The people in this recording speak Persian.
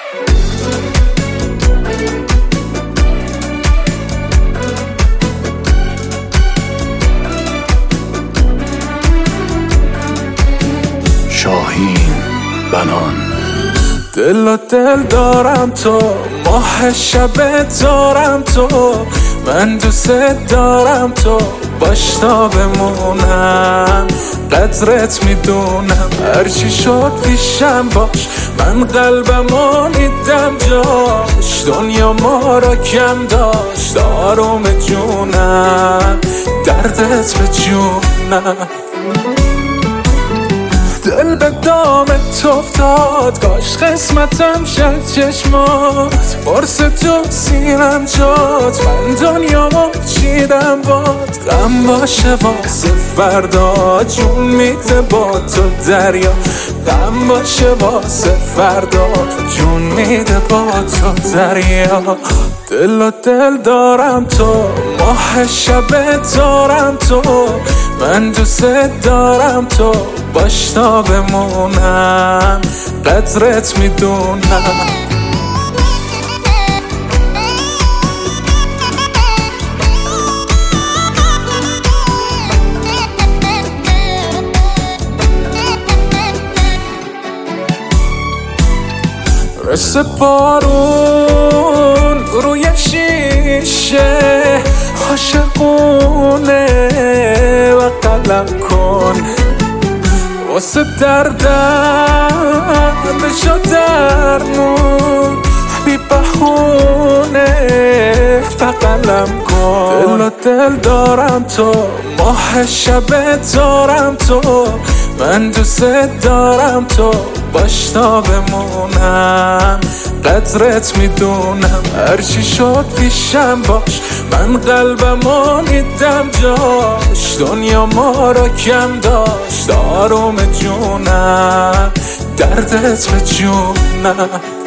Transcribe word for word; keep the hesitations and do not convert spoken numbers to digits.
شاهین بنان. دل و دل دارم تو، ماه شب دارم تو، من دوست دارم تو، باش تا بمونم. قدرت میدونم هرچی شد پیشم باش، من قلبمو نیدم جاش، دنیا ما را کم داشت آروم جونم، دردت به جونم. دل به دام تو افتاد، کاش قسمتم شد چشمات، برس تو سینم جات، من دنیامو چیدم باد. غم باشه واسه فردا، جون میده با تو دریا، غم باشه واسه فردا، جون میده با تو دریا. دل و دل دارم تو، ماه شب دارم تو، من دوست دارم تو، باش تا بمونم. قدرت میدونم. مثل بارون روی شیشه، عاشقونه و قلم کن، واسه دردم بشو درمون، بی بهونه و قلم کن. دل و دل دارم تو، ماه شب دارم تو، من دوست دارم تو، باش تا بمونم. قدرت میدونم هرچی شد پیشم باش، من قلبمو نیدم جاش، دنیا ما را کم داشت آروم جونم، دردت به جونم.